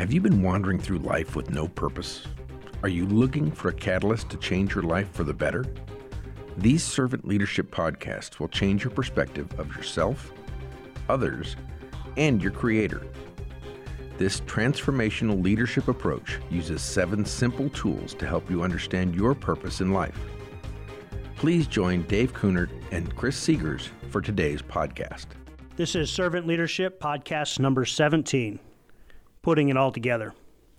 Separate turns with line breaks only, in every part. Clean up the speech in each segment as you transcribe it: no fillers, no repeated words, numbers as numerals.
Have you been wandering through life with no purpose? Are you looking for a catalyst to change your life for the better? These servant leadership podcasts will change your perspective of yourself, others, and your Creator. This transformational leadership approach uses 7 simple tools to help you understand your purpose in life. Please join Dave Kunert and Chris Seegers for today's podcast.
This is Servant Leadership Podcast number 17, Putting It All Together.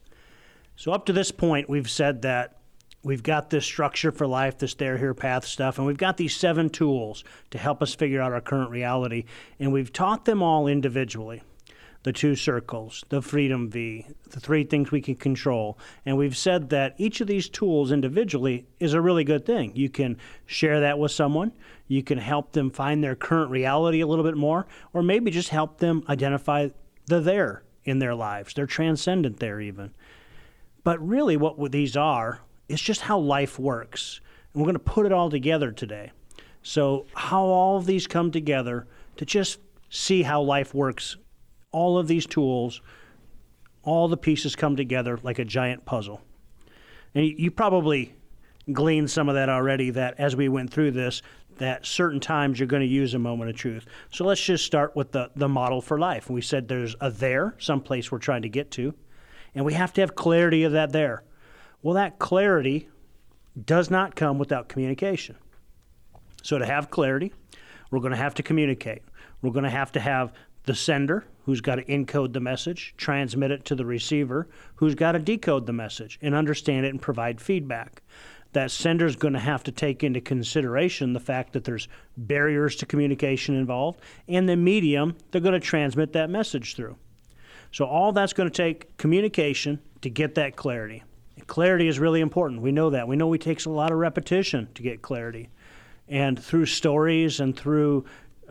So up to this point, we've said that we've got this structure for life, this there, here path stuff, and we've got these 7 tools to help us figure out our current reality, and we've taught them all individually. The 2 circles, the Freedom V, the 3 things we can control. And we've said that each of these tools individually is a really good thing. You can share that with someone. You can help them find their current reality a little bit more, or maybe just help them identify the there in their lives, their transcendent there even. But really what these are is just how life works. And we're going to put it all together today. So how all of these come together to just see how life works. All of these tools, all the pieces come together like a giant puzzle. And you probably gleaned some of that already, that as we went through this, that certain times you're going to use a moment of truth. So let's just start with the model for life. We said there's a there, someplace we're trying to get to, and we have to have clarity of that there. Well, that clarity does not come without communication. So to have clarity, we're going to have to communicate. We're going to have the sender, who's got to encode the message, transmit it to the receiver, who's got to decode the message and understand it and provide feedback. That sender's going to have to take into consideration the fact that there's barriers to communication involved, and the medium they're going to transmit that message through. So all that's going to take communication to get that clarity. And clarity is really important. We know that. We know it takes a lot of repetition to get clarity. And through stories and through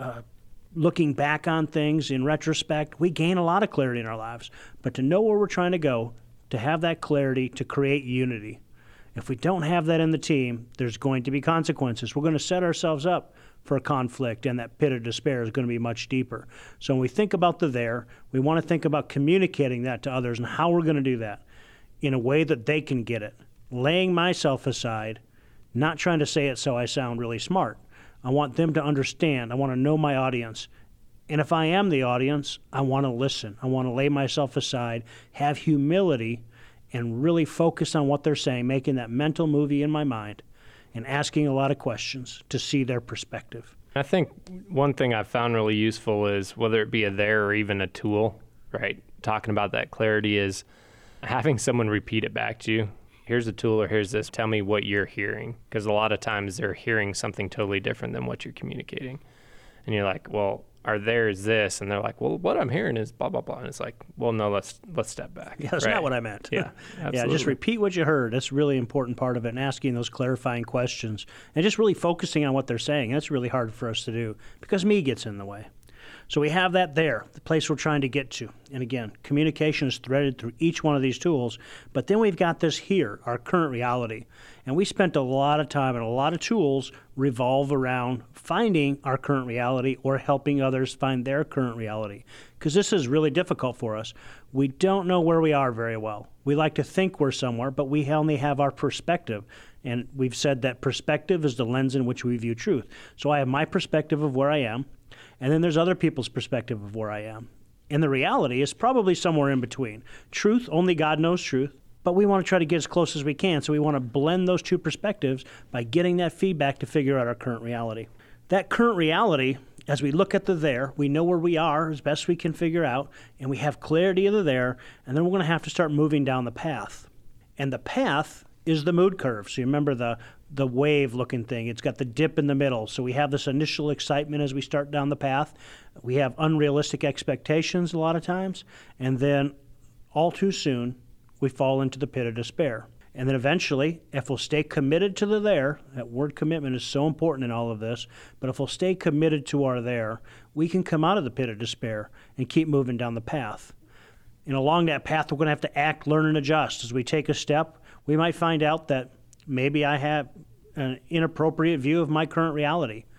looking back on things in retrospect, we gain a lot of clarity in our lives. But to know where we're trying to go, to have that clarity, to create unity. If we don't have that in the team, there's going to be consequences. We're going to set ourselves up for a conflict, and that pit of despair is going to be much deeper. So when we think about the there, we want to think about communicating that to others and how we're going to do that in a way that they can get it. Laying myself aside, not trying to say it so I sound really smart. I want them to understand. I want to know my audience. And if I am the audience, I want to listen. I want to lay myself aside, have humility, and really focus on what they're saying, making that mental movie in my mind and asking a lot of questions to see their perspective.
I think one thing I've found really useful is, whether it be a there or even a tool, right? Talking about that clarity is having someone repeat it back to you. Here's a tool, or here's this, tell me what you're hearing. Because a lot of times they're hearing something totally different than what you're communicating. And you're like, well, our there is this. And they're like, well, what I'm hearing is blah, blah, blah. And it's like, well, no, let's step back.
Yeah, that's not what I meant.
Yeah, absolutely.
Yeah, just repeat what you heard. That's a really important part of it, and asking those clarifying questions. And just really focusing on what they're saying. That's really hard for us to do because me gets in the way. So we have that there, the place we're trying to get to. And again, communication is threaded through each one of these tools. But then we've got this here, our current reality. And we spent a lot of time, and a lot of tools revolve around finding our current reality or helping others find their current reality. Because this is really difficult for us. We don't know where we are very well. We like to think we're somewhere, but we only have our perspective. And we've said that perspective is the lens in which we view truth. So I have my perspective of where I am. And then there's other people's perspective of where I am. And the reality is probably somewhere in between. Truth, only God knows truth, but we want to try to get as close as we can. So we want to blend those 2 perspectives by getting that feedback to figure out our current reality. That current reality, as we look at the there, we know where we are as best we can figure out, and we have clarity of the there, and then we're going to have to start moving down the path. And the path is the mood curve. So you remember the wave-looking thing. It's got the dip in the middle. So we have this initial excitement as we start down the path. We have unrealistic expectations a lot of times. And then all too soon, we fall into the pit of despair. And then eventually, if we'll stay committed to the there, that word commitment is so important in all of this, but if we'll stay committed to our there, we can come out of the pit of despair and keep moving down the path. And along that path, we're going to have to act, learn, and adjust. As we take a step, we might find out that maybe I have an inappropriate view of my current reality.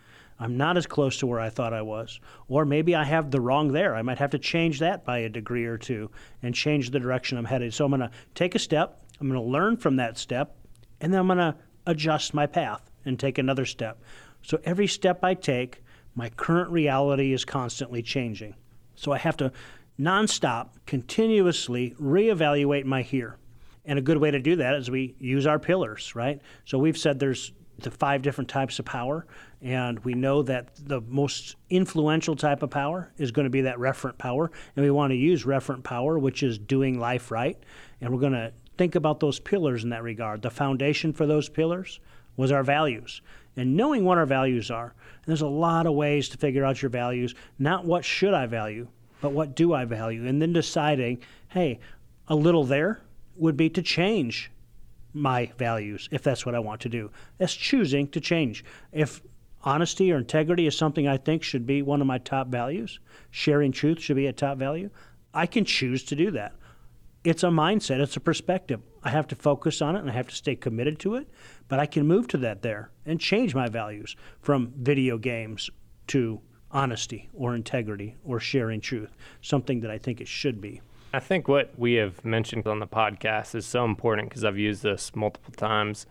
I'm not as close to where I thought I was. Or maybe I have the wrong there. I might have to change that by a degree or two and change the direction I'm headed. So I'm going to take a step, I'm going to learn from that step, and then I'm going to adjust my path and take another step. So every step I take, my current reality is constantly changing. So I have to nonstop, continuously reevaluate my here. And a good way to do that is we use our pillars, right? So we've said there's the 5 different types of power, and we know that the most influential type of power is going to be that referent power, and we want to use referent power, which is doing life right, and we're going to think about those pillars in that regard. The foundation for those pillars was our values, and knowing what our values are. And there's a lot of ways to figure out your values, not what should I value, but what do I value, and then deciding, hey, a little there would be to change my values if that's what I want to do. That's choosing to change. If honesty or integrity is something I think should be one of my top values, sharing truth should be a top value, I can choose to do that. It's a mindset, it's a perspective. I have to focus on it and I have to stay committed to it, but I can move to that there and change my values from video games to honesty or integrity or sharing truth, something that I think it should be.
I think what we have mentioned on the podcast is so important because I've used this multiple times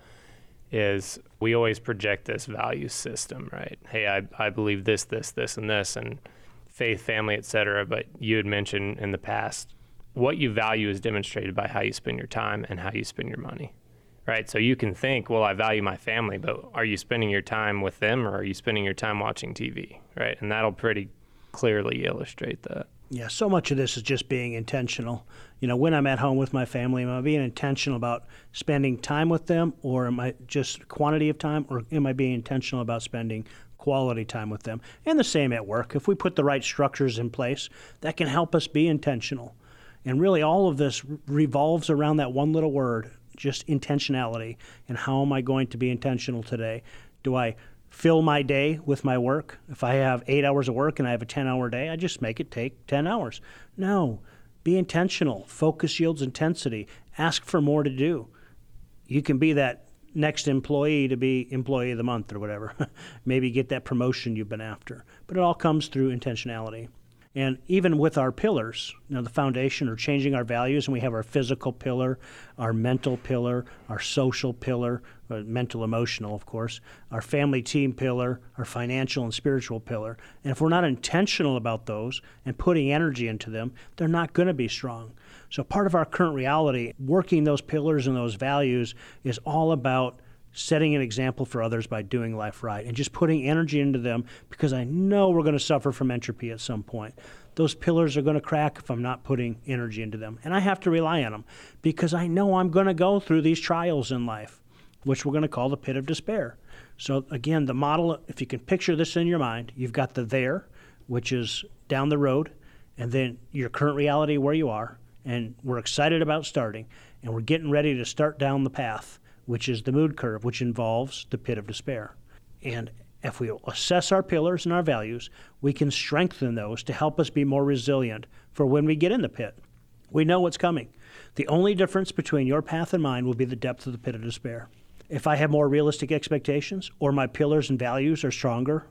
is we always project this value system, right? Hey, I believe this, and this, and faith, family, et cetera. But you had mentioned in the past, what you value is demonstrated by how you spend your time and how you spend your money, right? So you can think, well, I value my family, but are you spending your time with them or are you spending your time watching TV, right? And that'll pretty clearly illustrate that.
Yeah, so much of this is just being intentional. You know, when I'm at home with my family, am I being intentional about spending time with them, or am I just quantity of time, or am I being intentional about spending quality time with them? And the same at work. If we put the right structures in place, that can help us be intentional. And really all of this revolves around that one little word, just intentionality. And how am I going to be intentional today? Do I fill my day with my work? If I have 8 hours of work and I have a 10-hour day, I just make it take 10 hours. No, be intentional. Focus yields intensity. Ask for more to do. You can be that next employee to be employee of the month or whatever. Maybe get that promotion you've been after. But it all comes through intentionality. And even with our pillars, you know, the foundation or changing our values, and we have our physical pillar, our mental pillar, our social pillar, mental, emotional, of course, our family team pillar, our financial and spiritual pillar. And if we're not intentional about those and putting energy into them, they're not going to be strong. So part of our current reality, working those pillars and those values, is all about setting an example for others by doing life right and just putting energy into them, because I know we're going to suffer from entropy at some point. Those pillars are going to crack if I'm not putting energy into them. And I have to rely on them because I know I'm going to go through these trials in life, which we're going to call the pit of despair. So again, the model, if you can picture this in your mind, you've got the there, which is down the road, and then your current reality where you are, and we're excited about starting, and we're getting ready to start down the path, which is the mood curve, which involves the pit of despair. And if we assess our pillars and our values, we can strengthen those to help us be more resilient for when we get in the pit. We know what's coming. The only difference between your path and mine will be the depth of the pit of despair. If I have more realistic expectations or my pillars and values are stronger,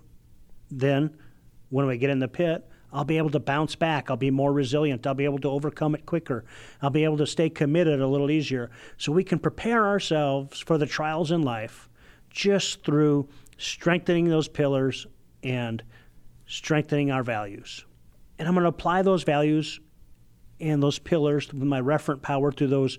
then when we get in the pit, I'll be able to bounce back. I'll be more resilient. I'll be able to overcome it quicker. I'll be able to stay committed a little easier. So we can prepare ourselves for the trials in life just through strengthening those pillars and strengthening our values. And I'm going to apply those values and those pillars with my referent power through those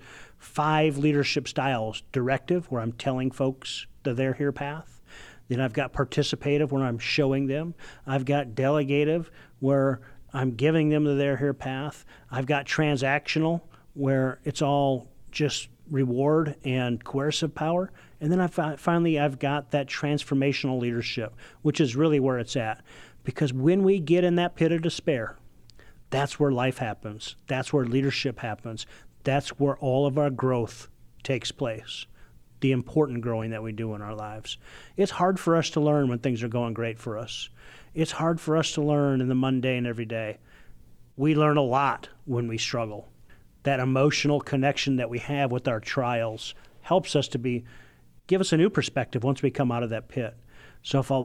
5 leadership styles. Directive, where I'm telling folks the their here path. Then I've got participative, where I'm showing them. I've got delegative, where I'm giving them the their here path. I've got transactional, where it's all just reward and coercive power. And then I've got that transformational leadership, which is really where it's at. Because when we get in that pit of despair, that's where life happens. That's where leadership happens. That's where all of our growth takes place. The important growing that we do in our lives. It's hard for us to learn when things are going great for us. It's hard for us to learn in the mundane every day. We learn a lot when we struggle. That emotional connection that we have with our trials helps us to give us a new perspective once we come out of that pit. So if I'll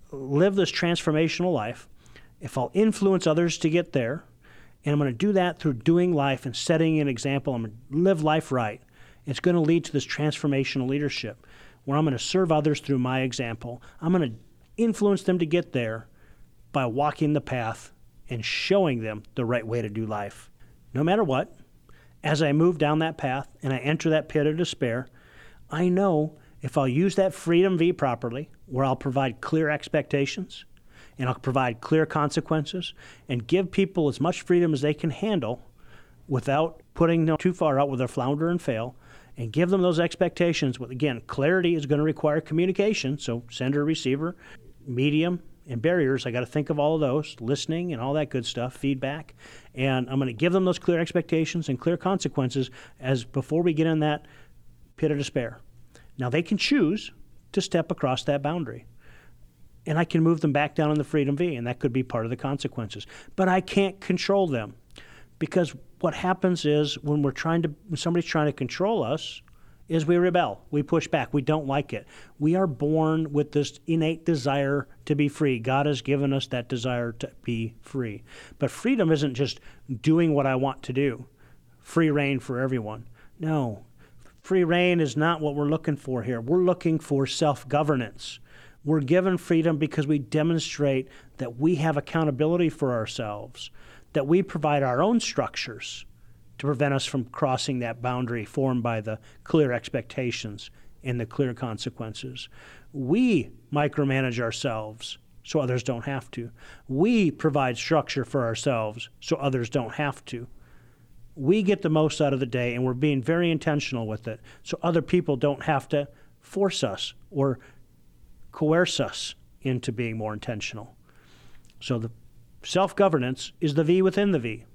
live this transformational life, if I'll influence others to get there, and I'm going to do that through doing life and setting an example, I'm going to live life right, it's going to lead to this transformational leadership where I'm going to serve others through my example. I'm going to influence them to get there by walking the path and showing them the right way to do life. No matter what, as I move down that path and I enter that pit of despair, I know if I'll use that Freedom V properly, where I'll provide clear expectations and I'll provide clear consequences and give people as much freedom as they can handle without putting them too far out where they'll flounder and fail, and give them those expectations. With, again, clarity is going to require communication, so sender, receiver, medium, and barriers. I got to think of all of those, listening and all that good stuff, feedback. And I'm going to give them those clear expectations and clear consequences as before we get in that pit of despair. Now they can choose to step across that boundary. And I can move them back down in the Freedom V, and that could be part of the consequences. But I can't control them, because what happens is when somebody's trying to control us, is we rebel, we push back, we don't like it. We are born with this innate desire to be free. God has given us that desire to be free. But freedom isn't just doing what I want to do, free reign for everyone. No, free reign is not what we're looking for here. We're looking for self-governance. We're given freedom because we demonstrate that we have accountability for ourselves, that we provide our own structures to prevent us from crossing that boundary formed by the clear expectations and the clear consequences. We micromanage ourselves so others don't have to. We provide structure for ourselves so others don't have to. We get the most out of the day, and we're being very intentional with it so other people don't have to force us or coerce us into being more intentional. So the self-governance is the V within the V.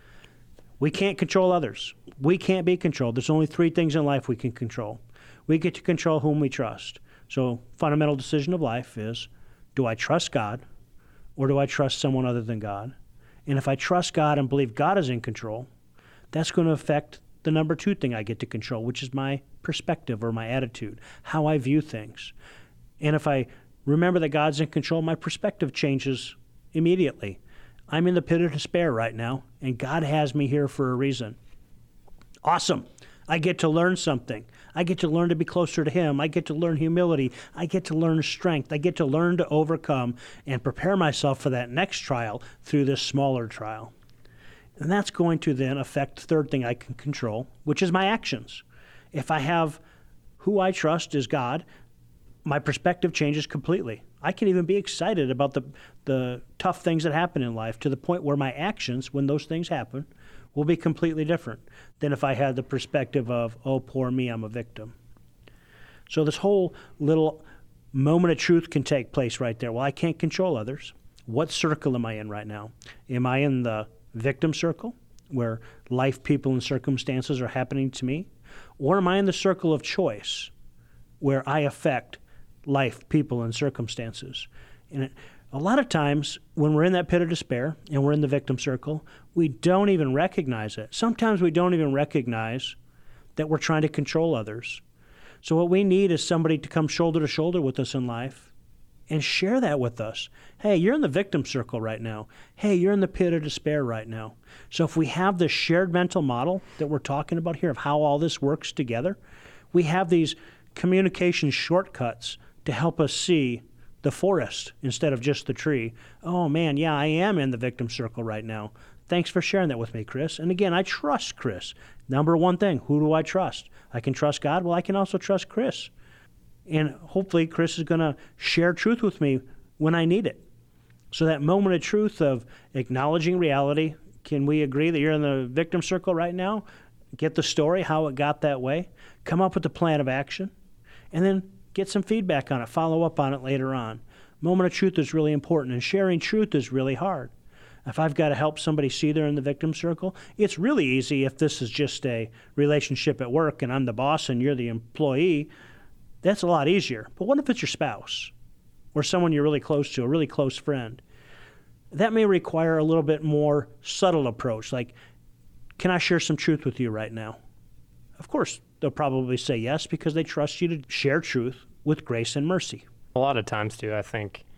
We can't control others. We can't be controlled. There's only 3 things in life we can control. We get to control whom we trust. So fundamental decision of life is, do I trust God or do I trust someone other than God? And if I trust God and believe God is in control, that's going to affect the number 2 thing I get to control, which is my perspective or my attitude, how I view things. And if I remember that God's in control, my perspective changes immediately. I'm in the pit of despair right now, and God has me here for a reason. Awesome. I get to learn something. I get to learn to be closer to Him. I get to learn humility. I get to learn strength. I get to learn to overcome and prepare myself for that next trial through this smaller trial. And that's going to then affect the third thing I can control, which is my actions. If I have who I trust is God, my perspective changes completely. I can even be excited about the tough things that happen in life to the point where my actions, when those things happen, will be completely different than if I had the perspective of, oh, poor me, I'm a victim. So this whole little moment of truth can take place right there. Well, I can't control others. What circle am I in right now? Am I in the victim circle, where life, people, and circumstances are happening to me? Or am I in the circle of choice, where I affect life, people, and circumstances? And a lot of times when we're in that pit of despair and we're in the victim circle, we don't even recognize it. Sometimes we don't even recognize that we're trying to control others. So what we need is somebody to come shoulder to shoulder with us in life and share that with us. Hey, you're in the victim circle right now. Hey, you're in the pit of despair right now. So if we have this shared mental model that we're talking about here of how all this works together, we have these communication shortcuts to help us see the forest instead of just the tree. Oh man, yeah, I am in the victim circle right now. Thanks for sharing that with me, Chris. And again, I trust Chris. Number 1 thing, who do I trust? I can trust God. Well, I can also trust Chris. And hopefully Chris is going to share truth with me when I need it. So that moment of truth of acknowledging reality, can we agree that you're in the victim circle right now? Get the story, how it got that way. Come up with a plan of action. And then get some feedback on it, follow up on it later on. Moment of truth is really important, and sharing truth is really hard. If I've got to help somebody see they're in the victim circle, it's really easy if this is just a relationship at work and I'm the boss and you're the employee. That's a lot easier. But what if it's your spouse or someone you're really close to, a really close friend? That may require a little bit more subtle approach, like, can I share some truth with you right now? Of course, they'll probably say yes because they trust you to share truth with grace and mercy.
A lot of times, too, I think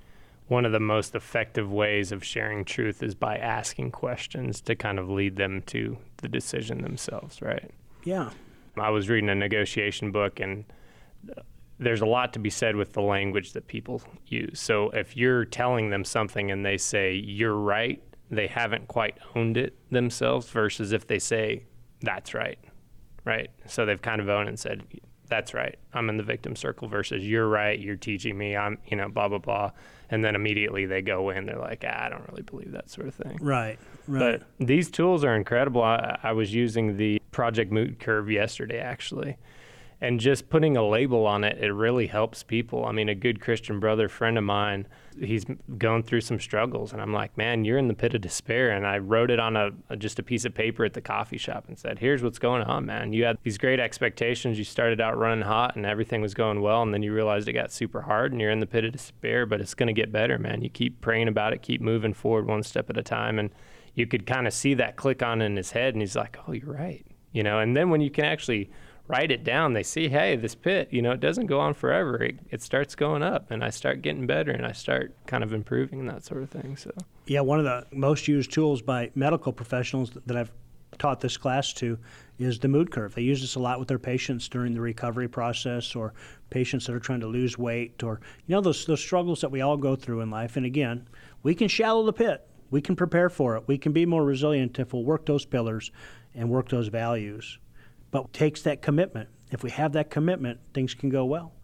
one of the most effective ways of sharing truth is by asking questions to kind of lead them to the decision themselves, right?
Yeah.
I was reading a negotiation book, and there's a lot to be said with the language that people use. So if you're telling them something and they say, you're right, they haven't quite owned it themselves, versus if they say, that's right, right? So they've kind of owned it and said, that's right, I'm in the victim circle, versus you're right, you're teaching me, I'm, blah, blah, blah. And then immediately they go in, they're like, I don't really believe that sort of thing.
Right.
But these tools are incredible. I was using the Project Mood Curve yesterday, actually. And just putting a label on it, it really helps people. I mean, a good Christian brother, friend of mine, he's going through some struggles. And I'm like, man, you're in the pit of despair. And I wrote it on just a piece of paper at the coffee shop and said, here's what's going on, man. You had these great expectations. You started out running hot and everything was going well. And then you realized it got super hard and you're in the pit of despair. But it's going to get better, man. You keep praying about it, keep moving forward one step at a time. And you could kind of see that click on in his head. And he's like, oh, you're right. And then when you can actually write it down, they see, hey, this pit, it doesn't go on forever. It starts going up, and I start getting better, and I start kind of improving and that sort of thing. So,
yeah, one of the most used tools by medical professionals that I've taught this class to is the mood curve. They use this a lot with their patients during the recovery process, or patients that are trying to lose weight, or those struggles that we all go through in life. And again, we can shallow the pit. We can prepare for it. We can be more resilient if we'll work those pillars and work those values. But it takes that commitment. If we have that commitment, things can go well.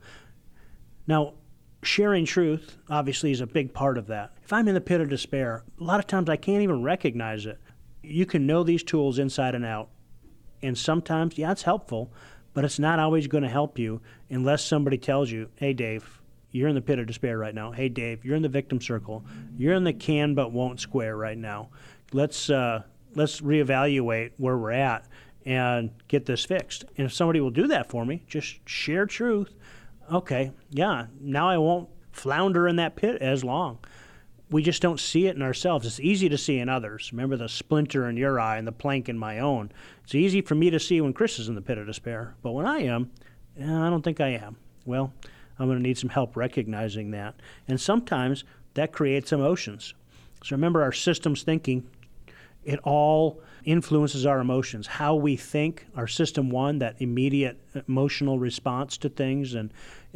Now, sharing truth obviously is a big part of that. If I'm in the pit of despair, a lot of times I can't even recognize it. You can know these tools inside and out. And sometimes, yeah, it's helpful, but it's not always going to help you unless somebody tells you, hey, Dave, you're in the pit of despair right now. Hey, Dave, you're in the victim circle. You're in the can but won't square right now. Let's reevaluate where we're at and get this fixed. And if somebody will do that for me, just share truth, okay, yeah, now I won't flounder in that pit as long. We just don't see it in ourselves. It's easy to see in others. Remember the splinter in your eye and the plank in my own. It's easy for me to see when Chris is in the pit of despair. But when I am, I don't think I am. Well, I'm going to need some help recognizing that. And sometimes that creates emotions. So remember, our systems thinking, it all influences our emotions. How we think, our system one, that immediate emotional response to things, and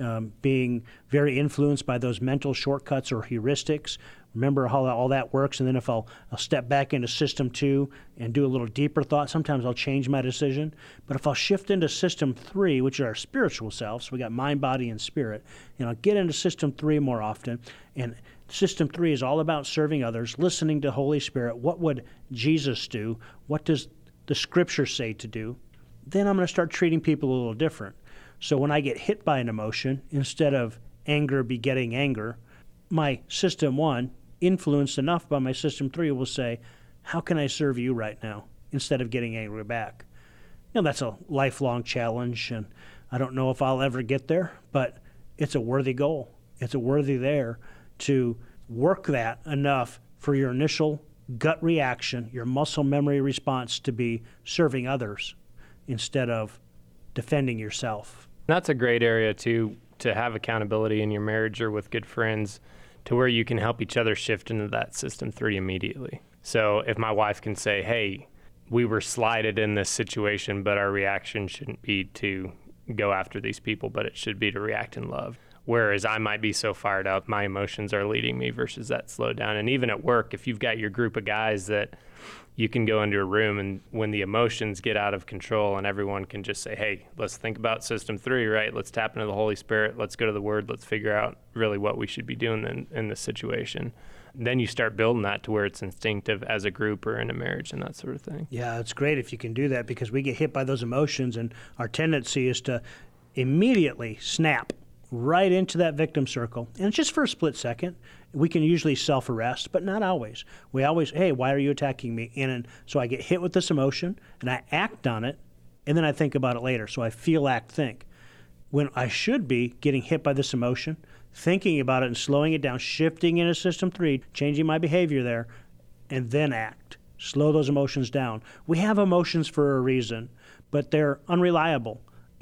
being very influenced by those mental shortcuts or heuristics. Remember how all that works, and then if I'll step back into system two and do a little deeper thought, sometimes I'll change my decision. But if I'll shift into system three, which is our spiritual self, so we got mind, body, and spirit, and I'll get into system three more often, and system three is all about serving others, listening to Holy Spirit. What would Jesus do? What does the Scripture say to do? Then I'm going to start treating people a little different. So when I get hit by an emotion, instead of anger begetting anger, my system one, influenced enough by my system three, will say, how can I serve you right now, instead of getting angry back? That's a lifelong challenge, and I don't know if I'll ever get there, but it's a worthy goal. It's a worthy there to work that enough for your initial gut reaction, your muscle memory response, to be serving others instead of defending yourself.
That's a great area to have accountability in your marriage or with good friends, to where you can help each other shift into that system three immediately. So if my wife can say, hey, we were slighted in this situation, but our reaction shouldn't be to go after these people, but it should be to react in love. Whereas I might be so fired up, my emotions are leading me, versus that slow down. And even at work, if you've got your group of guys that you can go into a room, and when the emotions get out of control and everyone can just say, hey, let's think about system three, right? Let's tap into the Holy Spirit. Let's go to the Word. Let's figure out really what we should be doing in this situation. Then you start building that to where it's instinctive as a group or in a marriage and that sort of thing.
Yeah, it's great if you can do that, because we get hit by those emotions, and our tendency is to immediately snap right into that victim circle. And it's just for a split second. We can usually self-arrest, but not always. We always, hey, why are you attacking me? And so I get hit with this emotion, and I act on it, and then I think about it later. So I feel, act, think. When I should be getting hit by this emotion, thinking about it and slowing it down, shifting into system three, changing my behavior there, and then act. Slow those emotions down. We have emotions for a reason, but they're unreliable.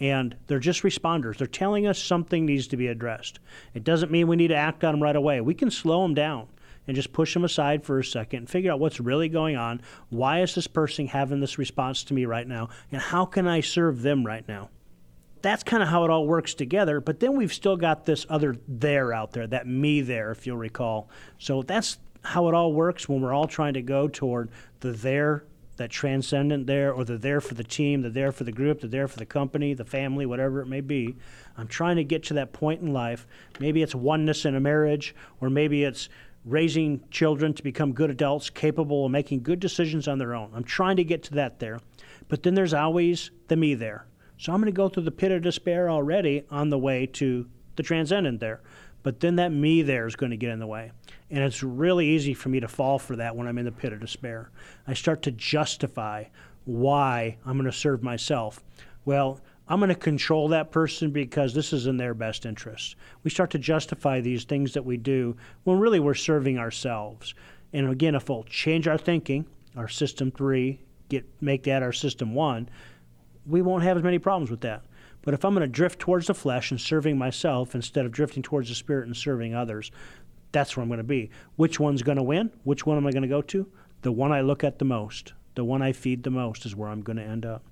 And they're just responders. They're telling us something needs to be addressed. It doesn't mean we need to act on them right away. We can slow them down and just push them aside for a second and figure out what's really going on. Why is this person having this response to me right now? And how can I serve them right now? That's kind of how it all works together. But then we've still got this other there out there, that me there, if you'll recall. So that's how it all works when we're all trying to go toward the there, that transcendent there, or the there for the team, the there for the group, the there for the company, the family, whatever it may be. I'm trying to get to that point in life. Maybe it's oneness in a marriage, or maybe it's raising children to become good adults capable of making good decisions on their own. I'm trying to get to that there. But then there's always the me there. So I'm going to go through the pit of despair already on the way to the transcendent there. But then that me there is going to get in the way. And it's really easy for me to fall for that when I'm in the pit of despair. I start to justify why I'm going to serve myself. Well, I'm going to control that person because this is in their best interest. We start to justify these things that we do when really we're serving ourselves. And again, if we'll change our thinking, our system 3, make that our system 1, we won't have as many problems with that. But if I'm going to drift towards the flesh and serving myself instead of drifting towards the spirit and serving others, that's where I'm going to be. Which one's going to win? Which one am I going to go to? The one I look at the most, the one I feed the most is where I'm going to end up.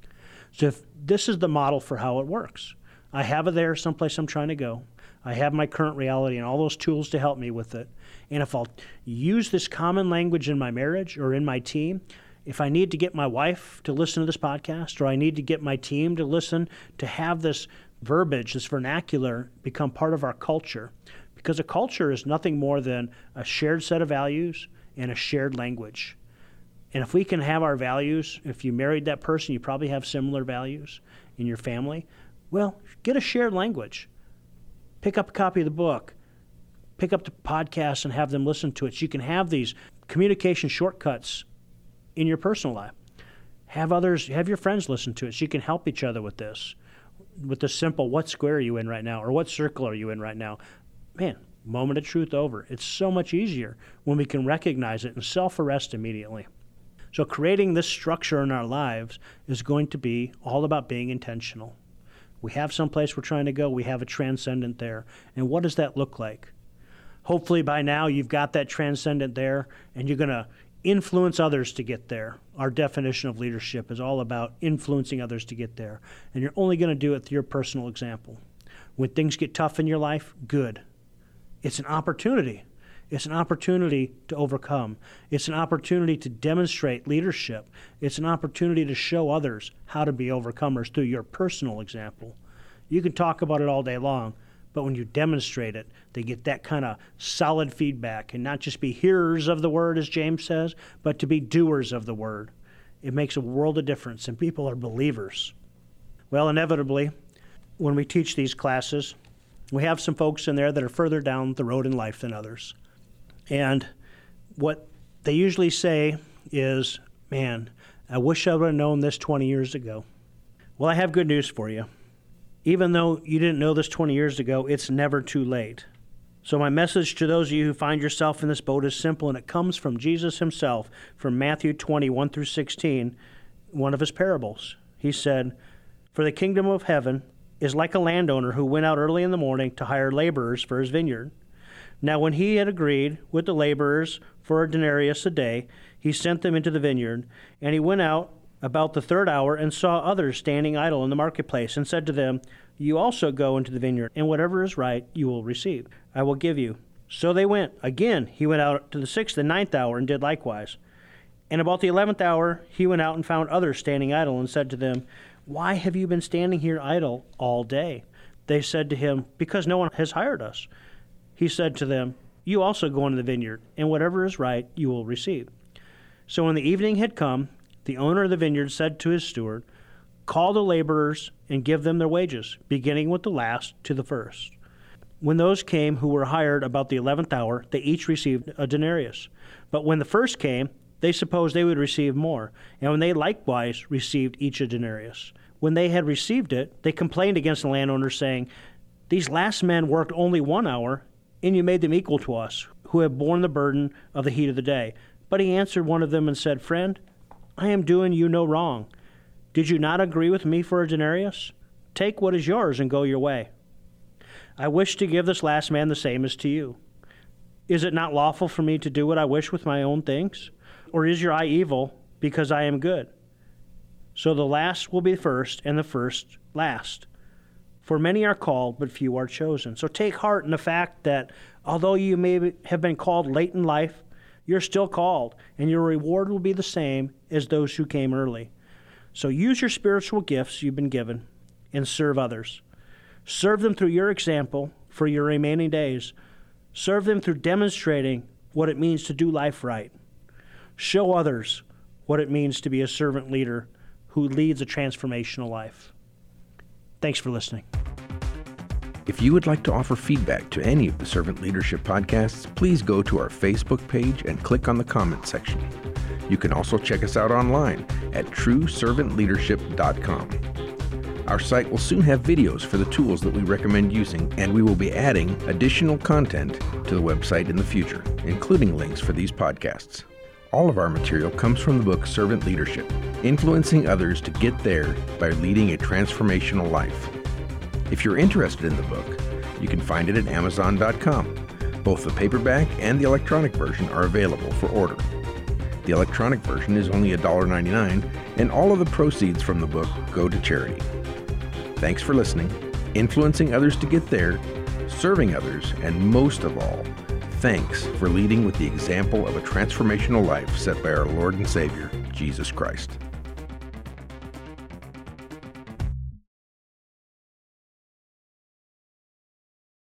So if this is the model for how it works. I have it there someplace I'm trying to go. I have my current reality and all those tools to help me with it. And if I'll use this common language in my marriage or in my team, if I need to get my wife to listen to this podcast, or I need to get my team to listen, to have this verbiage, this vernacular become part of our culture. Because a culture is nothing more than a shared set of values and a shared language. And if we can have our values, if you married that person, you probably have similar values in your family. Well, get a shared language. Pick up a copy of the book. Pick up the podcast and have them listen to it. So you can have these communication shortcuts in your personal life. Have your friends listen to it so you can help each other with this simple, what square are you in right now, or what circle are you in right now? Man, moment of truth over. It's so much easier when we can recognize it and self-arrest immediately. So creating this structure in our lives is going to be all about being intentional. We have someplace we're trying to go. We have a transcendent there. And what does that look like? Hopefully by now you've got that transcendent there, and you're going to influence others to get there. Our definition of leadership is all about influencing others to get there. And you're only going to do it through your personal example. When things get tough in your life, good. It's an opportunity. It's an opportunity to overcome. It's an opportunity to demonstrate leadership. It's an opportunity to show others how to be overcomers through your personal example. You can talk about it all day long, but when you demonstrate it, they get that kind of solid feedback, and not just be hearers of the word, as James says, but to be doers of the word. It makes a world of difference, and people are believers. Well, inevitably, when we teach these classes, we have some folks in there that are further down the road in life than others. And what they usually say is, man, I wish I would have known this 20 years ago. Well, I have good news for you. Even though you didn't know this 20 years ago, it's never too late. So my message to those of you who find yourself in this boat is simple, and it comes from Jesus himself, from Matthew 21 through 16, one of his parables. He said, "For the kingdom of heaven is like a landowner who went out early in the morning to hire laborers for his vineyard. Now when he had agreed with the laborers for a denarius a day, he sent them into the vineyard, and he went out about the third hour and saw others standing idle in the marketplace, and said to them, You also go into the vineyard, and whatever is right you will receive. I will give you. So they went. Again he went out to the 6th and 9th hour, and did likewise. And about the 11th hour he went out and found others standing idle, and said to them, Why have you been standing here idle all day? They said to him, Because no one has hired us. He said to them, You also go into the vineyard, and whatever is right you will receive. So when the evening had come, the owner of the vineyard said to his steward, Call the laborers and give them their wages, beginning with the last to the first. When those came who were hired about the 11th hour, they each received a denarius. But when the first came, they supposed they would receive more, and when they likewise received each a denarius. When they had received it, they complained against the landowner, saying, These last men worked only 1 hour, and you made them equal to us, who have borne the burden of the heat of the day. But he answered one of them and said, Friend, I am doing you no wrong. Did you not agree with me for a denarius? Take what is yours and go your way. I wish to give this last man the same as to you. Is it not lawful for me to do what I wish with my own things? Or is your eye evil because I am good? So the last will be first, and the first last. For many are called, but few are chosen. So take heart in the fact that although you may have been called late in life, you're still called, and your reward will be the same as those who came early. So use your spiritual gifts you've been given and serve others. Serve them through your example for your remaining days. Serve them through demonstrating what it means to do life right. Show others what it means to be a servant leader who leads a transformational life. Thanks for listening.
If you would like to offer feedback to any of the Servant Leadership podcasts, please go to our Facebook page and click on the comment section. You can also check us out online at trueservantleadership.com. Our site will soon have videos for the tools that we recommend using, and we will be adding additional content to the website in the future, including links for these podcasts. All of our material comes from the book Servant Leadership, Influencing Others to Get There by Leading a Transformational Life. If you're interested in the book, you can find it at Amazon.com. Both the paperback and the electronic version are available for order. The electronic version is only $1.99, and all of the proceeds from the book go to charity. Thanks for listening, influencing others to get there, serving others, and most of all, thanks for leading with the example of a transformational life set by our Lord and Savior, Jesus Christ.